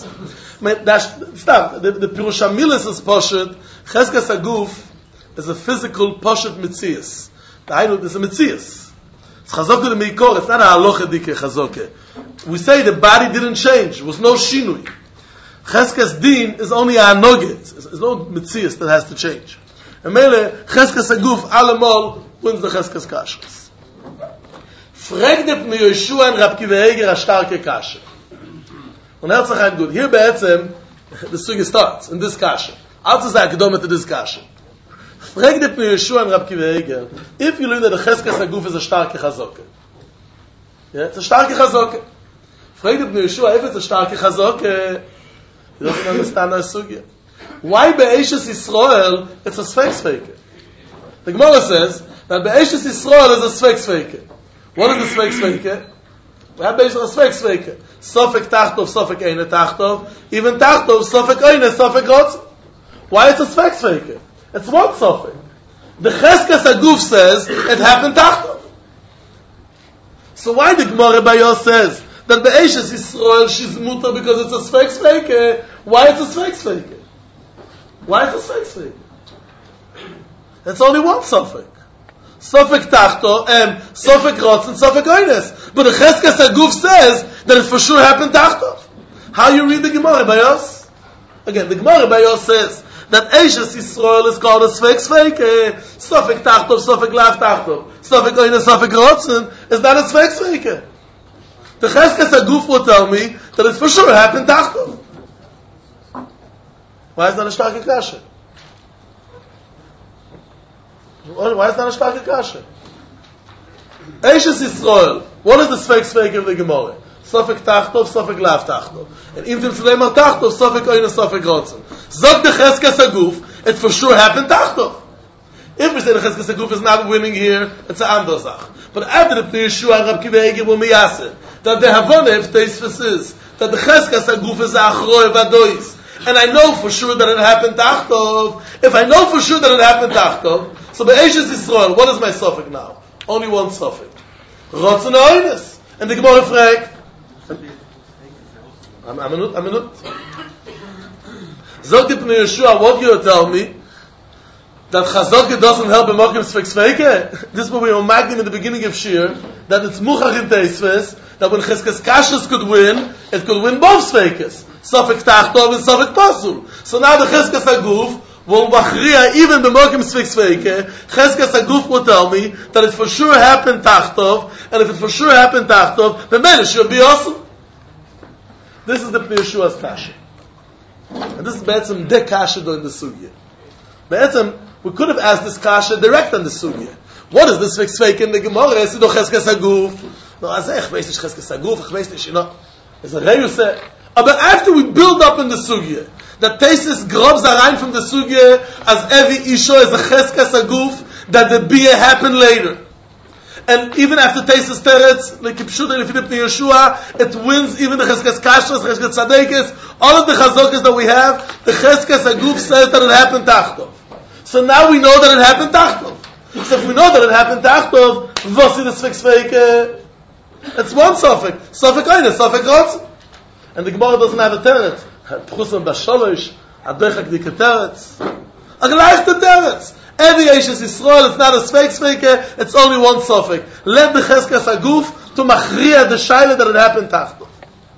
S2: The Pirush HaMilis is Poshet. Cheskes Aguf is a physical Poshet Mitzias. It's a Mitzias. It's chazoke the Meikor, it's not a halacha dike chazoke. We say the body didn't change, there was no shinui. Cheskes Din is only a hanogit. There's no Mitzias that has to change. And Mele, Cheskes Aguf, Alemol, wins the Cheskes Kashrus. Frag the Pnei Yeshua and Rab Kiva Eger a starke Kashe. Und herzlich gut. Here be'etzem, the sugi starts, in this Kashe. Also say Akdomet to this Kashe. Frag the Pnei Yeshua and Rab Kiva Eger, if you learn that the Cheskes Aguf is a starke Chazoke. Yeah, it's a starke Chazoke. Frag the Pnei Yeshua, if it's a starke Chazoke, you don't understand our sugi. Why Be'eshes Yisrael, it's a Sfeik-Sfeike. The Gemara says that Be'eshes Yisrael is a Sfeik-Sfeike. What is the Sfeik-Sfeike? We have Be'eshes a Sfeik-Sfeike. Sofek Tachtov, Sofek Eine Tachtov, even Tachtov, Sofek Eine, Sofek Rotz. Why it's a Sfeik-Sfeike? It's one Sofek. The Cheskes Aguf says it happened Tachtov. So why the Gemara Bayos says that Be'eshes Yisrael, she's mutter because it's a Sfeik-Sfeike? Why it's a Sfeik-Sfeike? Why is it Sfeik? It's only one Sofek. Sofek Tachto, Sofek Rotz, and Sofek Oines. But the Cheskes Aguf says that it for sure happened Tachto. How you read the Gemara Bayos? Again, the Gemara Bayos says that Eishes Yisrael is called a Sfeik. Sofek Tachto, Sofek Lav Tachto, Sofek Oines, Sofek Rotz, is not a Sfeik. The Cheskes Aguf will tell me that it for sure happened Tachto. Why is that a starke kasha? Why is that a starke kasha? Eishes Yisrael. What is the Sfeik of the Gemara? Sofek Tachtov, Sofek Lav Tachtov. And even if Suleiman Tachtov, Sofek Oine, Sofek Rotzen. Zog the Cheskes Aguf, it for sure happened Tachtov. If we say the Cheskes Aguf is not winning here, it's an Andor Zach. But after the Pnei Yeshua and Rab Kiva Eger will miyaseh, that the Havoneh if Teisves is, that the Cheskes Aguf is a Achroi Vadois. And I know for sure that it happened Tachtov. If I know for sure that it happened Tachtov, so Be'eshes Yisrael, what is my Sofek now? Only one Sofek. Rotzen Oines. And the Gemara fragt, a minute. Zog the Pnei Yeshua, what you tell me? That Chazoke doesn't help in Mokim Sfeik. This is what we were making in the beginning of Shir, that it's Muchach in Teisves, that when Cheskes Kashrus could win, it could win both Sfeikes. Sofek Tachtov and Sofek Pasul. So now the Cheskes Aguf will machria even the Mokim Sfeik. Cheskes Aguf will tell me that it for sure happened Tachtov, and if it for sure happened Tachtov, then it should be awesome. This is the Pnei Yeshua's Kasha. And this is Be'etzem de Kasha during the Sugya. Be'etzem, we could have asked this Kasha direct on the Sugya. What is this Sfeik in the Gemara? Is it no Cheskes Aguf? No, I say, ich weiß nicht Cheskes Aguf, ich weiß nicht, It's a Reyu say, but after we build up in the Sugya, that Tesis grabs rein from the Sugya as every Isha is a Cheskes Aguf, that the Biyah happened later. And even after Tesis Teretz, like Kipshut and Philip Yeshua, it wins even the Cheskes Kashrus, Cheskes Tzadekes, all of the Chazokes that we have, the Cheskes Aguf says that it happened Tachtov. So now we know that it happened Tachtov. So if we know that it happened Tachtov, was is the Sfeik? It's one suffix. Suffix eine, suffix rotz. And the Gemara doesn't have a teretz. Pchusam b'sholosh, adoichak di keteretz. A gleich the teretz. Every Eishes Yisrael, it's not a sfeik, it's only one suffix. Let the cheskas aguf to machriya the shaila that it happened tachto.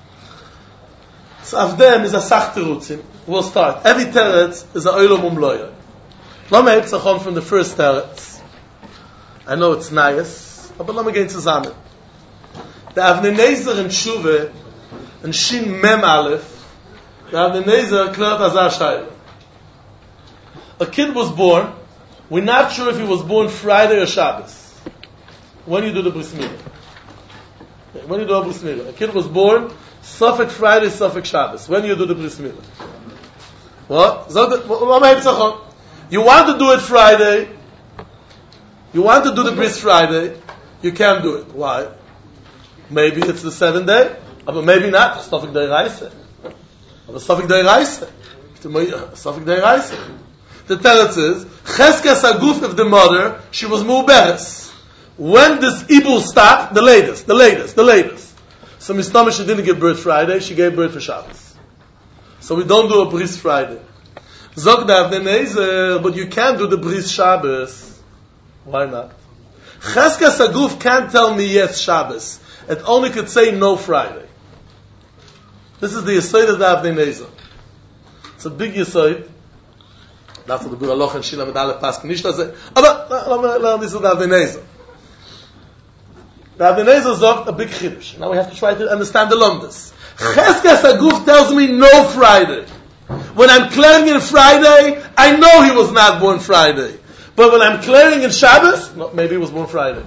S2: So Avdem is a sach terutzim. We'll start. Every teretz is a oilom umloya. Let me hepzachon from the first teretz. I know it's nice, but let me get zusammen. The Avnei Nezer in Tshuve, in Shin Mem Aleph, the Avnei Nezer klärt azar shaila. A kid was born. We're not sure if he was born Friday or Shabbos. When you do the bris milah. When you do the bris milah. A kid was born Suffolk Friday, Suffolk Shabbos. When you do the bris milah. What? You want to do it Friday. You want to do the bris Friday. You can't do it. Why? Maybe it's the 7th day. But maybe not. Suffolk day Reise. Suffolk day Reise. Suffolk day Reise. The teretz is, Cheskas Aguf of the mother, she was mu'beres. When this Ibul stopped, the latest. So Mistama, she didn't give birth Friday, she gave birth for Shabbos. So we don't do a bris Friday. Zog the Avnei Nezer, but you can't do the bris Shabbos. Why not? Cheskas Aguf can't tell me yes Shabbos. It only could say no Friday. This is the Yesod of the Avnei Nezer. It's a big Yesod. That's what the Bura Loch and Shila Medalef Pask nicht das. Aber learn this with the Avnei Nezer. The Avnei Nezer sagt a big chiddush. Now we have to try to understand the lumdus. Cheskas Aguf tells me no Friday. When I'm clearing in Friday, I know he was not born Friday. But when I'm clearing in Shabbos, no, maybe he was born Friday.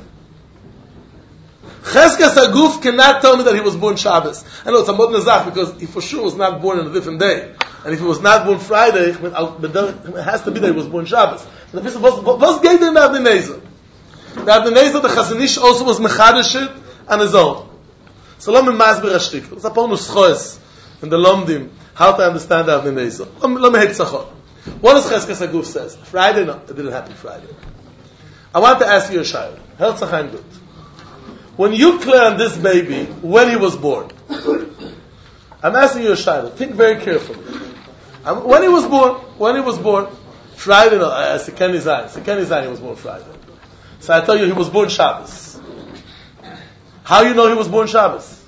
S2: Cheskas Aguf cannot tell me that he was born Shabbos. I know it's a modern zach because he for sure was not born on a different day. And if he was not born Friday, it has to be that he was born Shabbos. And the person was gave them the Avnei Nezer. The Avnei Nezer, the Chazon Ish also was mechadeshit on his own. So let me masber a shtik. It's upon uschoes in the Lomdim how to understand the Avnei Nezer. Let me hepzachon. What does Cheskas Aguf says? Friday? No, it didn't happen Friday. I want to ask you a shayla. Herzachayim gut. When you clear on this baby, when he was born, I'm asking you a shayla. Think very carefully. When he was born, Friday, no, Sekeni Zayin, he was born Friday. So I tell you, he was born Shabbos. How you know he was born Shabbos?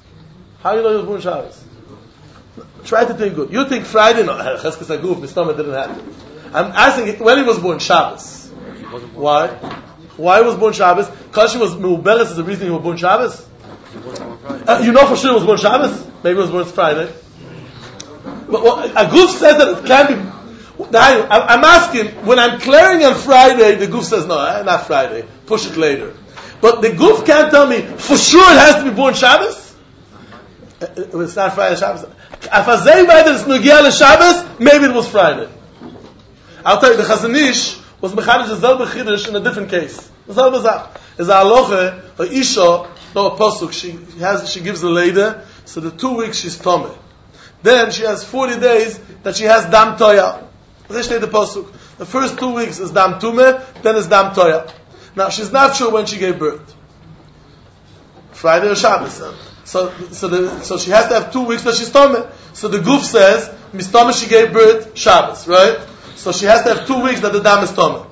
S2: Try to think good. You think Friday, no, Cheskas Aguf, Mistama didn't happen. I'm asking when he was born Shabbos. Why? Why he was born Shabbos? Because she was Mu'beres is the reason he was born Shabbos? You know for sure he was born Shabbos? Maybe he was born Friday. But a Guf says that it can't be. I'm asking, when I'm clearing on Friday, the Guf says, no, not Friday. Push it later. But the Guf can't tell me, for sure it has to be born Shabbos? It's not Friday, Shabbos. If I say by that it's Nugia Shabbos, maybe it was Friday. I'll tell you, the Chazon Ish was Mechanish Zelbe Chiddush in a different case. Zelbe Zach. Is a halacha, a Isha, no, a Pasuk, she gives the lady, so the 2 weeks she's Tomeh. Then she has 40 days that she has Dam Toya. The Pasuk. The first 2 weeks is Dam Tumeh, then is Dam Toya. Now she's not sure when she gave birth. Friday or Shabbos. So she has to have 2 weeks that she's Tomeh. So the Guf says, Mistama she gave birth Shabbos, right? So she has to have 2 weeks that the Dam is Tomeh.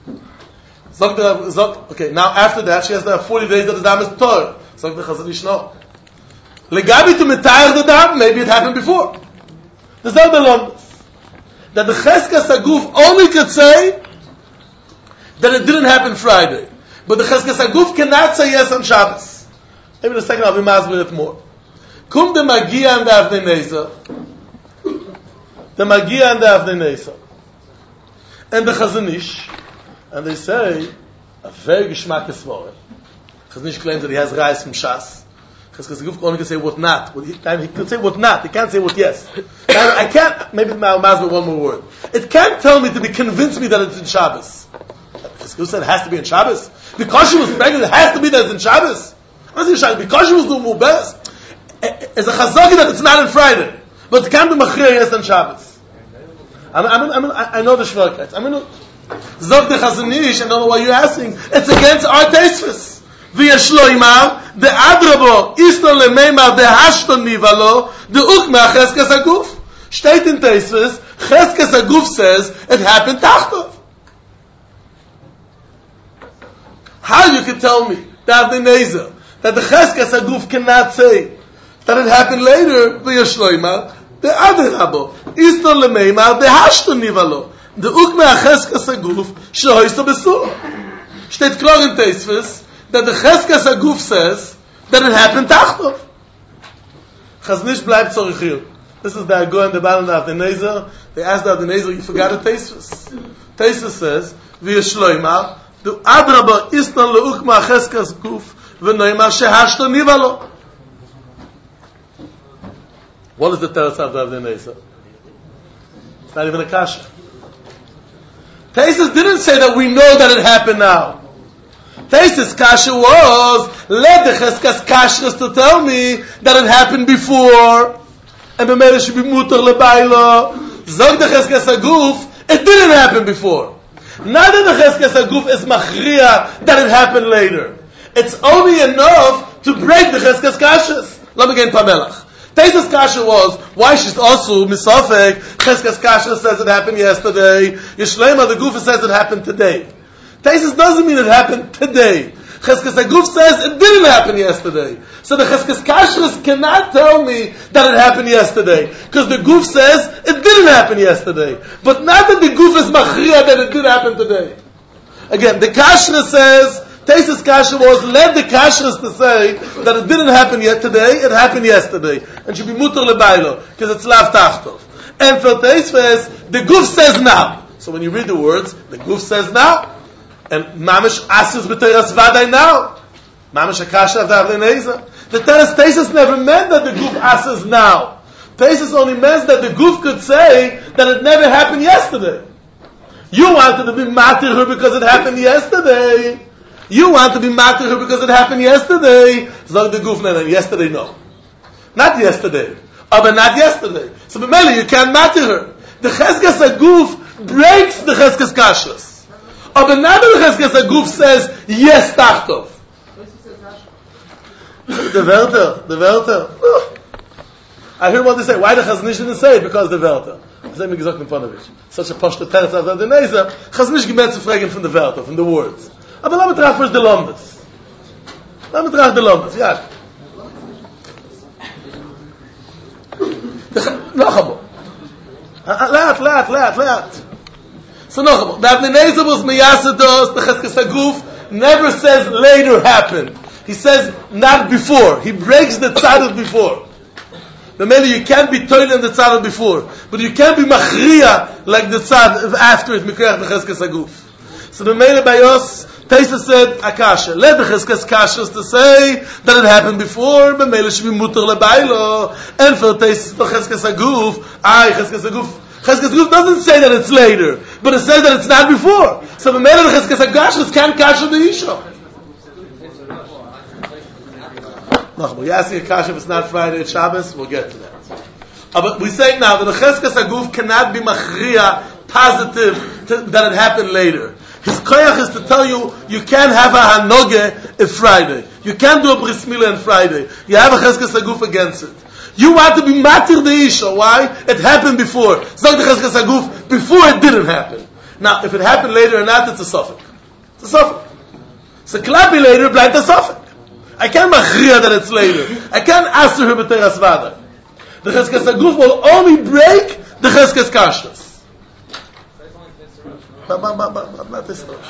S2: Okay, now after that she has to have 40 days that the Dam is Torah. So the Chazon Ish no. Legabi to metayr the Dam, maybe it happened before. There's no belong. That the Cheskas Aguf only could say that it didn't happen Friday. But the Cheskas Aguf cannot say yes on Shabbos. Maybe the second I'll be masber it more. Kum the Magia and the Avnei Nezer. The Magia and the Avnei Nezer. And the Chazon Ish. And they say, a very geschmack svore. Chazon Ish claims that he has Reis from Shas. Cheskas Aguf only can say what not. He can say what not. He can't say what yes. I can't, maybe I'll masber one more word. It can't tell me to convince me that it's in Shabbos. Cheskas Aguf said it has to be in Shabbos. Because she was pregnant, it has to be that it's in Shabbos. Because she was doing Mu'beres. It's a chazagi that it's not on Friday. But it can't be Machir yes on Shabbos. I know the Shvarkats. Zog the Chazon Ish, I don't know why you're asking. It's against our tastes. וישלוימר, דאדרבו, איסטון למימר, דהשטון ניבלו, דאוקמה חזקס הגוף. Steht in Teisves, Cheskes Aguf says, it happened tachtov. How you can tell me, that the Nezer, that the Cheskes Aguf cannot say that it happened later, v'yashloimar, the Adrabo, Iston lemeimar, the Hashton nivalo, the Ukme Cheskes Aguf, shehoisto besura. Steht klar in Teisves, that the Cheskes Aguf says that it happened tachtov. Chaznish bleibt zorichir. This is the Agor and the Balan of the Nezer. They asked the Nezer, you forgot a Teisves. Teisves says, v'yashloimar, the Adraba Iston leukma Cheskes Aguf, v'noimar shehashton nivalo. What is the teretz of the Nezer? It's not even a kasha. Teisves didn't say that we know that it happened now. Teisves kasha was, let the Cheskes Kashrus to tell me that it happened before. And the Mele should be mutar lebailo. Zog the Cheskes Aguf, it didn't happen before. Not that the Cheskes Aguf is machriya that it happened later. It's only enough to break the Cheskes Kashrus. Let me get in Pamelach. Teisves kasha was, why she's also misafek, Cheskes Kashrus says it happened yesterday, Yishlema the Gufa says it happened today. Teisves doesn't mean it happened today. Cheskes Aguf says it didn't happen yesterday. So the Cheskes Kashrus cannot tell me that it happened yesterday. Because the Guf says it didn't happen yesterday. But not that the Guf is machriya that it did happen today. Again, the Kashrus says, Teisves kasha was, let the Kashrus to say that it didn't happen yet today, it happened yesterday. And should be mutar lebailo, because it's lav tachtov. And for Teisves, the Guf says now. So when you read the words, the Guf says now. And mamish asus b'teras vaday now. Mamish akasha of the Nezer. The Teisves never meant that the Guf asus now. Teisves only meant that the Guf could say that it never happened yesterday. You wanted to be matir her because it happened yesterday. You want to be matir her because it happened yesterday. Zog the Guf, no, yesterday no. Not yesterday. But not yesterday. So b'meli, you can't matir her. The Cheskes Aguf breaks the Cheskes Kashrus. But not the Cheskes Aguf says, yes, tachtov. The Welter. I heard what they say. Why the Chaznish didn't say it? Because the Welter. I say me gesagt in Ponovich. Such a poshta teretz of the Nezer. Chaznish gemeint zu fragen from the Welter, from the words. Aber lass me trach first the Lombes. Ja. Noch einmal. Laat. So noch einmal. The Avnei Nezer was meyasedos, the Cheskes Aguf never says later happened. He says not before. He breaks the tzad of before. The maybe you can't be toiling in the tzad of before, but you can't be machriya like the tzad of after it mikreach the Cheskes Aguf. So the Mele Bayos, Teisves said akasha. Let the Cheskes Kashrus to say that it happened before, but Mele should be mutar lebailo. And for Teisves the Cheskes Aguf, Cheskes Aguf doesn't say that it's later, but it says that it's not before. So the Mele the Cheskes Kashrus can't kasha the isha. No, you're asking a kasha if it's not Friday, it's Shabbos, we'll get to that. But we say now that the Cheskes Aguf cannot be machriya, positive, that it happened later. His koyach is to tell you, you can't have a hanoge if Friday. You can't do a bris milah on Friday. You have a Cheskes Aguf against it. You want to be matir the isha. Why? It happened before. Zog the Cheskes Aguf, before it didn't happen. Now, if it happened later or not, it's a suffix. It's a suffix. So klapi later, blind a suffix. I can't machriya that it's later. I can't ask her b'teras vaday. The Cheskes Aguf will only break the Cheskes Kashrus. Not this rush.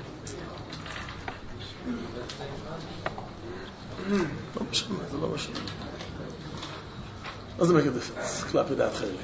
S2: Doesn't make a difference. Klapi that chelik.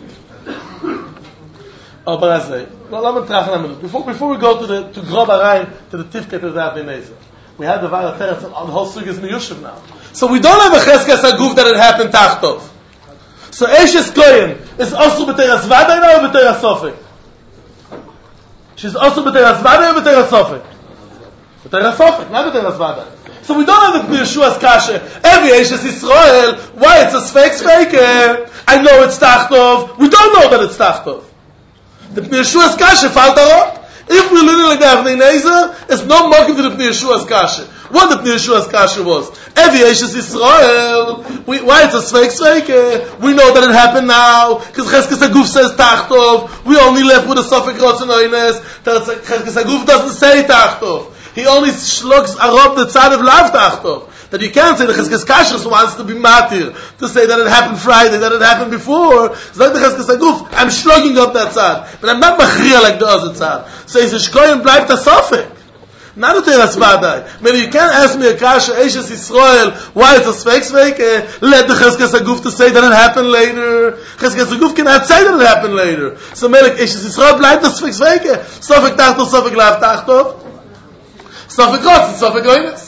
S2: Oh, but I say, before we go to Grob Arayin, to the Tifket of the Avnei Nezer, we had the Vara Teretz on the whole sugis Miyushiv now. So we don't have a Cheskes Aguf that it happened tachtov. So Eshes Kohen is also b'teras vaday now or b'teras sofek? She's also b'teras vaday or b'teras sofek? B'teras sofek, not b'teras vaday. So we don't have the Yeshua's kasha. Every Eshes Yisrael, why it's a sfeik? I know it's tachtov. We don't know that it's tachtov. The Yeshua's kasha falt arot. If we're living like the Avnei Nezer, it's no market to the Pnei Yeshua's kasha. What the Pnei Yeshua's kasha was? Evi Eishes Yisrael. Why it's a sveik? We know that it happened now, because Cheskes Aguf says Tachtov. We only left with a Sofik Rotz and Oines. Cheskes Aguf doesn't say Tachtov. He only slugs Arob the tzad of Lav Tachtov. That you can't say the Cheskes Kashrus wants to be matir, to say that it happened Friday, that it happened before. So like the Cheskes Aguf, I'm slugging up that tzad. But I'm not machriya like the other tzad. So he's a shkoyim bleibt a Sofik. Not a teras vadai. Maybe you can't ask me a kasha, Eishes Yisrael, why it's a sveik? Let the Cheskes Aguf to say that it happened later. Cheskes Aguf cannot say that it happened later. So Melech Eishes Yisrael bleibt a sveik. Sofik Tachtov, Sofik Lav Tachtov. Sofik Rotz, Sofik Oines.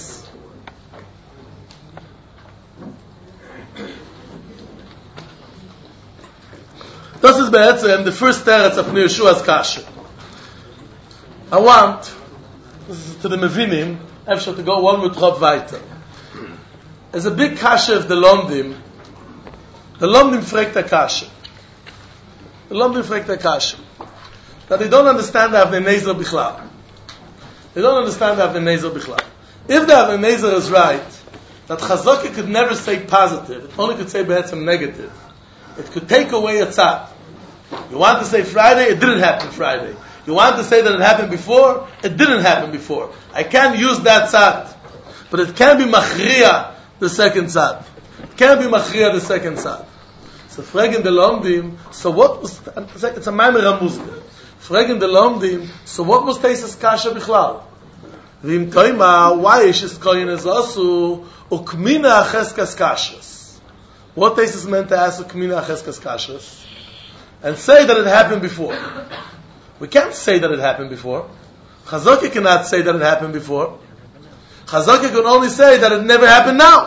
S2: Das ist be'etzem the first teretz of Pnei Yeshua's kasha. I want, this is to the Mevinim, to go one more drop weiter. There's a big kasha of the Lomdim. The Lomdim fragt the kasha. The Lomdim fragt the kasha. That they don't understand the Avnei Nezer Bichlal. They don't understand the Avnei Nezer Bichlal. If the Avnei Nezer is right, that Chazokah could never say positive, it only could say be'etzem negative. It could take away a tzad. You want to say Friday, it didn't happen Friday. You want to say that it happened before, it didn't happen before. I can't use that tzad. But it can be machriya, the second tzad. It can be machriya, the second tzad. So fragen the Lomdim, so what was, it's a maimer hamuzde. Fragen the Lomdim, so what was Teises kasha bichlal? Vim toima, why is his koyin es asu, ukmina acheskas kashas? What Teises meant to ask ukmina acheskas kashas? And say that it happened before. We can't say that it happened before. Chazokah cannot say that it happened before. Chazokah can only say that it never happened now.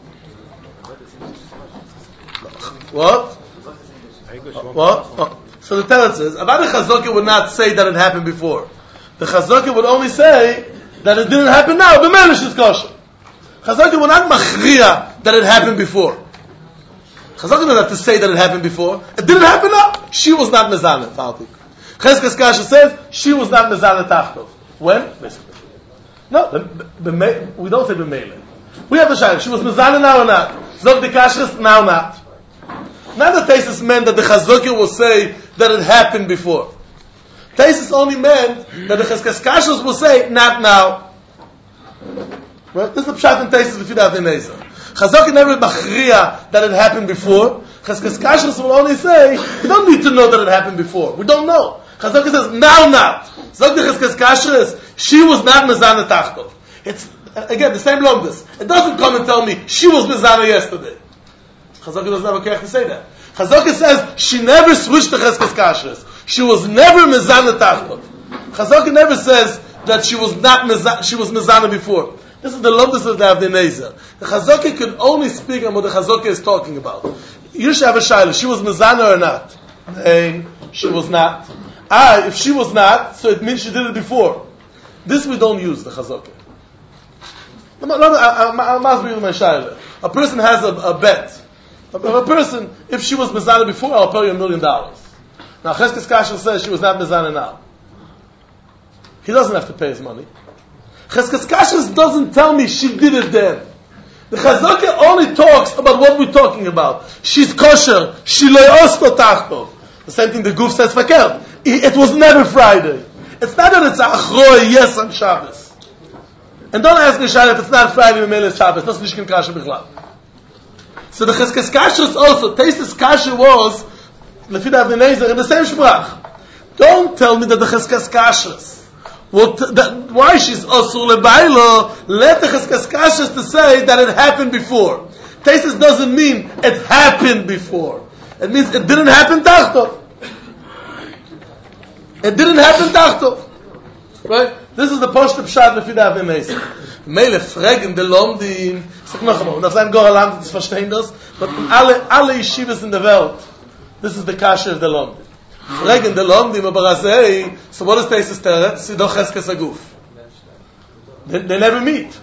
S2: What? What? So the Teretz says, Avada Chazokah would not say that it happened before. The Chazokah would only say that it didn't happen now. B'melish is kosher. Chazokah would not machriya that it happened before. Chazokah doesn't have to say that it happened before. It didn't happen now. She was not mezaneh. Cheskes Kasha says she was not mezaneh tachtov. When? No, we don't say b'meileh. We have the shayla. She was mezaneh now or not? Zog the Kashrus now not. Not the Teisus meant that the Chazokah will say that it happened before. Teisus only meant that the Cheskes Kashrus will say not now. Right? This is the pshat in Teisus b'fid Avnei Nezer. Chazokah never machriya that it happened before. Cheskes Kashrus will only say, we don't need to know that it happened before. We don't know. Chazokah says, now not. Zog the Cheskes Kashrus, she was not mezaneh tachtov. It's, again, the same lomdus. It doesn't come and tell me, she was mezaneh yesterday. Chazokah doesn't have a kerech to say that. Chazokah says, she never switched to Cheskes Kashrus. She was never mezaneh tachtov. Chazokah never says that she was mezaneh before. This is the lomdus of the Avnei Nezer. The Chazokah could only speak on what the Chazokah is talking about. You should have a shayla. She was mezaneh or not? Hey, she was not. If she was not, so it means she did it before. This we don't use, the Chazokah. I'm asking you my shayla. A person has a bet. A person, if she was mezaneh before, I'll pay you $1 million. Now, Cheskes Kasher says she was not mezaneh now. He doesn't have to pay his money. Cheskes Kashrus doesn't tell me she did it then. The Chazokah only talks about what we're talking about. She's kosher. She le'osto tachtov. The same thing the Guf says fakert. It was never Friday. It's not that it's achroi yes on Shabbos. And don't ask me if it's not Friday and it's Shabbos. That's nicht kasher bichlal. So the Cheskes Kashrus also, Teisus kasher was lefid Avnei Nezer in the same sprach. Don't tell me that the Cheskes Kashrus. Why she's osur lebailo? Let the Cheskes Kashrus to say that it happened before. Teisus doesn't mean it happened before. It means it didn't happen tachtov. It didn't happen tachtov. Right? This is the poshte pshat lefid Avnei Nezer. Meile fragen de Lomdim. Sag noch einmal. Nach seinem Goraland zu verstehen das. But in alle yeshivas in the Welt, this is the kasha of the Lomdim. Fragen de Lomdim, aber azei, so what is Teisus Teretz? Sie doch Cheskes Aguf. They never meet.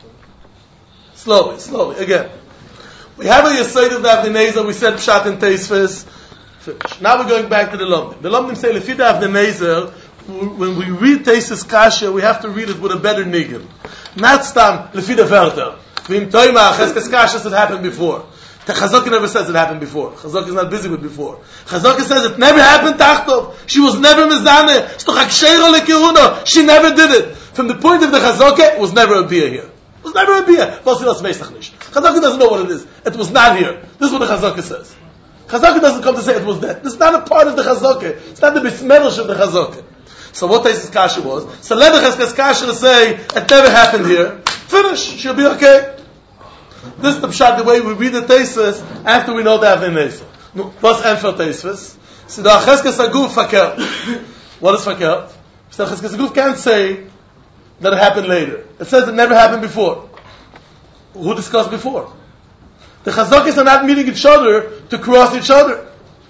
S2: Slowly, again. We have a Yesod of the Avnei Nezer, we said Pshat and Teisves. Now we're going back to the Lomdim. The Lomdim say, Lefid Avnei Nezer, when we read Teisus Kasha, we have to read it with a better niggin. Not stam lefida verter. V'im toima Cheskes Kasha it happened before. The Chazaka never says it happened before. Chazaka is not busy with before. Chazaka says it never happened tachtov. She was never mizane. She never did it. From the point of the Chazaka, it was never a bia here. It was never a bia. Chazaka doesn't know what it is. It was not here. This is what the Chazaka says. Chazaka doesn't come to say it was there. This is not a part of the Chazaka. It's not the bismerish of the Chazaka. So what Teisus Kasha was? So let the Cheskes Kasha to say it never happened here. Finish. She'll be okay. This is the pshat, the way we read the Teisus after we know the Avnei Nezer. What's Enfer Teisus? So the Cheskes Aguf fakert. What is fakert? So the Cheskes Aguf can't say that it happened later. It says it never happened before. Who discussed before? The Chazakis are not meeting each other to cross each other.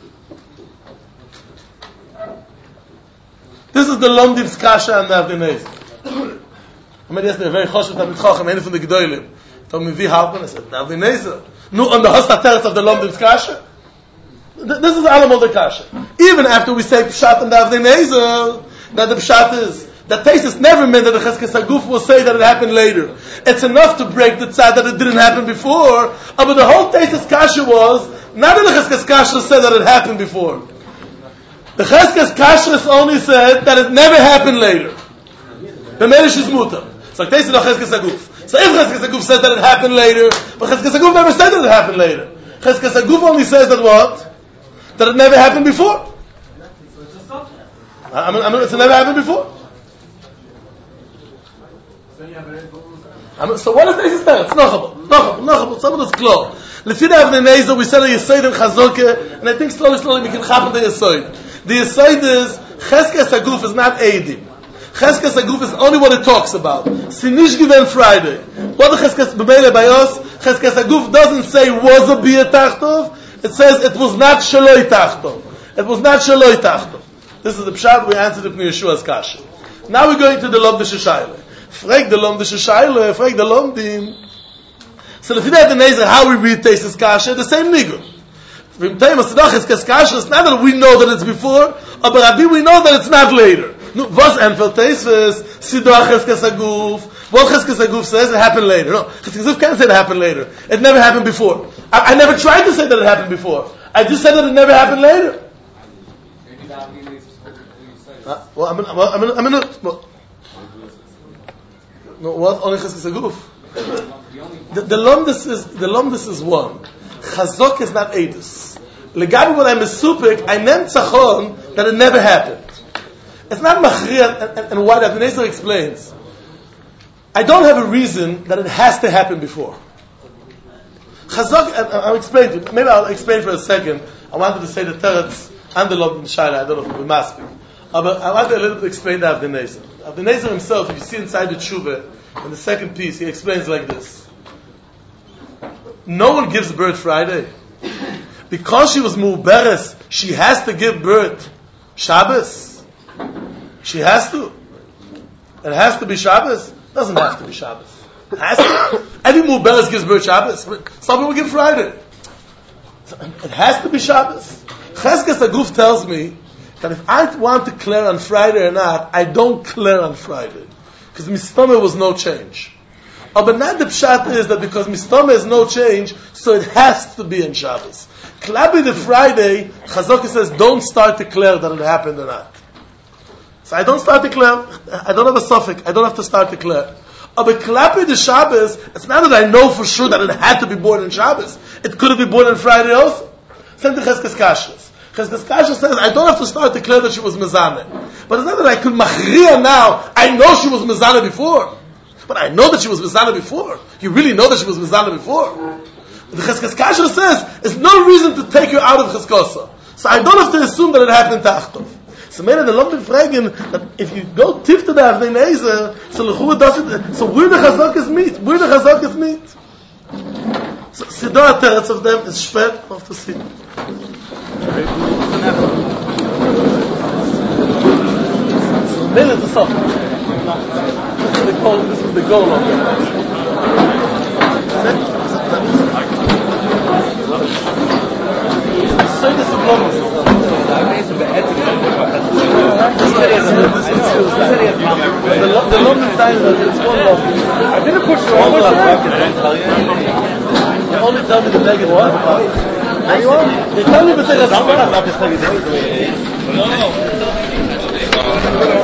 S2: This is the Lomdim's Kasha and the Avnei Nezer. I mean, yesterday, very choshev Talmid Chacham, any from the Gedolim. Told me, wie halten? I said, the Avnei Nezer. No, on the Hostateres of the Lomdim's Kasha. This is Alamol the Kasha. Even after we say Pshat and the Avnei Nezer, that the Pshat is, that Teisus never meant that the Cheskes Aguf will say that it happened later. It's enough to break the tzad that it didn't happen before, but the whole Teisus Kasha was, not that the Cheskes Kasha said that it happened before. The Cheskes Kasha only said that it never happened later. The Merish is mutar. So Teisus no Cheskes Aguf. So if Cheskes Aguf says that it happened later, but Cheskes Aguf never said that it happened later. Cheskes Aguf only says that what? That it never happened before. I mean, it's never happened before. So what is Teisus there? It's Nachabot. Some of us close. Lefi the Avnei Nezer, we said a Yesod and Chazokah, and I think slowly we can happen the Yesod. The Yesod is, Cheskes Aguf is not Eidim. Cheskes Aguf is only what it talks about. Sinish given Friday. What the Cheskes B'meile by us, Cheskes Aguf doesn't say was a Bia Tachtov, it says it was not Shaloi Tachtov. It was not Shaloi Tachtov. This is the Pshat, we answered it from Yeshua's Kasha. Now we're going to the Lomdish Shaila. Frag the Lomdish Shaila, frag the Lomdim. So if you know the Nezer, how we read Teisus Kasha, the same nigun. It's not that we know that it's before, but Rabbi, we know that it's not later. No, was Enfer Teisus, Sidoch Cheskes Aguf. What Cheskes Aguf says, it happened later. No, Cheskes Aguf can't say it happened later. It never happened before. I never tried to say that it happened before. I just said that it never happened later. What? Only Cheskes Aguf. The Lomdus is one. Chazok is not Eidus. Legabi when I'm a supik, I meant Tzachon that it never happened. It's not Machriya, and why that Nezer explains. I don't have a reason that it has to happen before. Chazok, I'll explain to you. Maybe I'll explain for a second. I wanted to say the Teretz and the Lomdim Shaila. I don't know if we must be. But I want to a little bit explain the Avnei Nezer. Avnei Nezer himself, if you see inside the Tshuva, in the second piece, he explains like this. No one gives birth Friday. Because she was Mu'beres, she has to give birth Shabbos. She has to. It has to be Shabbos. It doesn't have to be Shabbos. It has to. Every Mu'beres gives birth Shabbos. Some people give Friday. It has to be Shabbos. Cheskes Aguf tells me that if I want to clear on Friday or not, I don't clear on Friday. Because Mistama was no change. But not the pshat is that because Mistama is no change, so it has to be in Shabbos. Klabi the Friday, Chazokah says, don't start to declare that it happened or not. So I don't start to declare. I don't have a suffix. I don't have to start to declare. But Klabi the Shabbos, it's not that I know for sure that it had to be born in Shabbos. It could have been born on Friday also. Same to Cheskes Kasha. Cheskes Kasha says, I don't have to start to declare that she was Mezaneh. But it's not that I could Machriya now. I know she was Mezaneh before. But I know that she was Mezaneh before. You really know that she was Mezaneh before. The Cheskes Kasha says, there's no reason to take her out of Cheskosa. So I don't have to assume that it happened Tachtov. So maybe the Lomdim fragen that if you go tif to the Avnei Nezer, so Lechura does it. So where the Chazakis meet? Where the Chazakis meet? So Sidor Teretz of them is schwer of to see. So maybe the soft. This is the goal of it. So this is The London time is it's one love. I didn't push you. You only tell me the negative one. They tell me the negative.